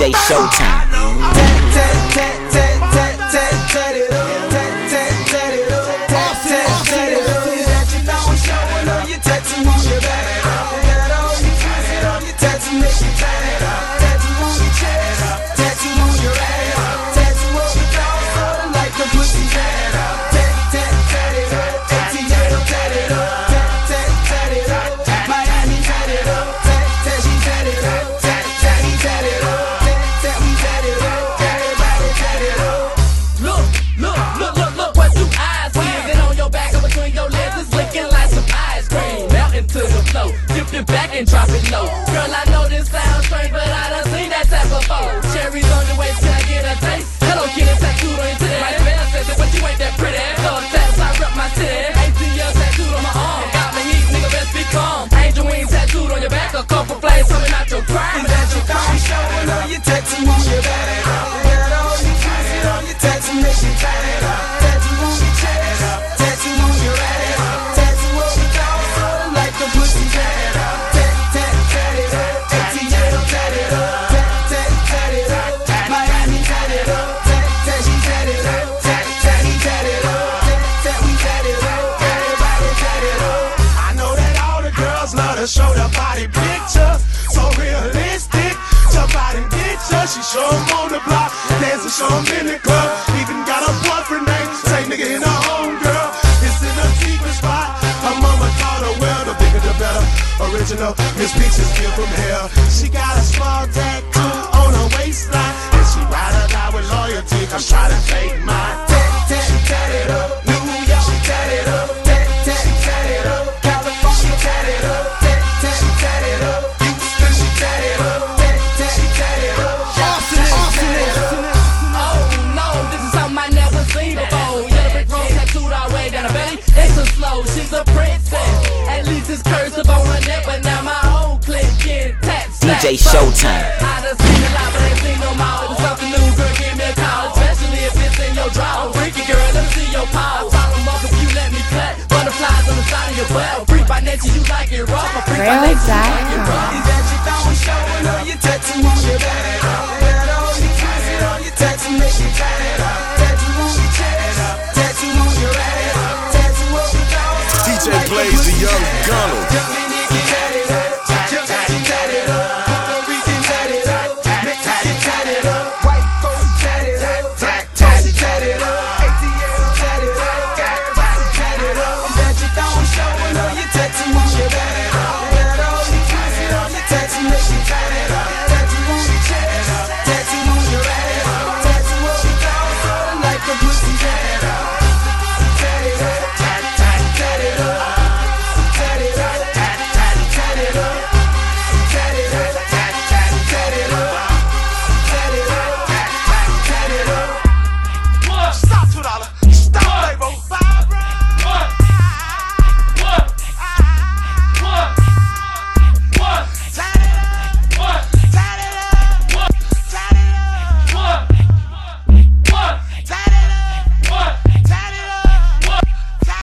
DJ Showtime. Back and drop it low. Girl, I know this sounds strange, but I done seen that type before. Cherries on your waist, can I get a taste? Hello, kitty, tattooed on your titty. My spell says it, but you ain't that pretty. Love tats, I rep my city. ATL tattooed on my arm. Got my heat, nigga, best be calm. Angel wings tattooed on your back. A couple flames coming out your crime. Is that your crime showing on your tattoo on your back? Got all you juicy on your tattoo, make you tight. Tattoo on your chest, tattoo on your ass. Tattoo on your jaw, sorta like a pussy cat. Show the body picture, so realistic. Jump out and get ya. She show 'em on the block, dance and show 'em in the club. Even got a boyfriend named same nigga in her home, girl. It's in a secret spot. Her mama taught her well, the bigger the better. Original, Miss Peaches gift from hell. She got a small tattoo on her waistline, and she ride or die with loyalty. Come try to take mine. Tat it up. New York, she tat it up. Tat it up. California, tat it up. She's a princess, at least it's cursive on her neck, but now my own clip getting tats. DJ Showtime. I done seen a lot, but ain't seen no more. If it's something new, girl, give me a call, especially if it's in your draw. Freaky girl, let me see your paws. Follow them up if you let me cut. Butterflies on the side of your butt. Freak by nature, you like it rough. A freak by nature, you like it rough. Is that you don't show her your tattoo on your back? Got all you juicy on your tattoo, make you tight. Tattoo on your chest, tattoo on your ass. DJ plays the young Gunner. Tattoo on your ass, tattoo on your jaw, sorta like a pussy cat.